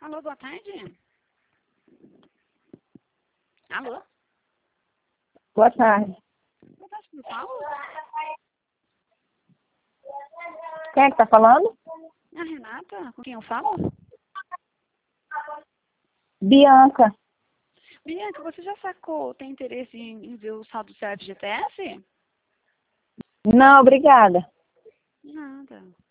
Alô, boa tarde. Alô? Boa tarde. Boa tarde, com Paulo? Quem é que tá falando? A Renata, com quem eu falo? Bianca. Bianca, você já sacou, tem interesse em ver o saldo do FGTS? Não, obrigada. Nada.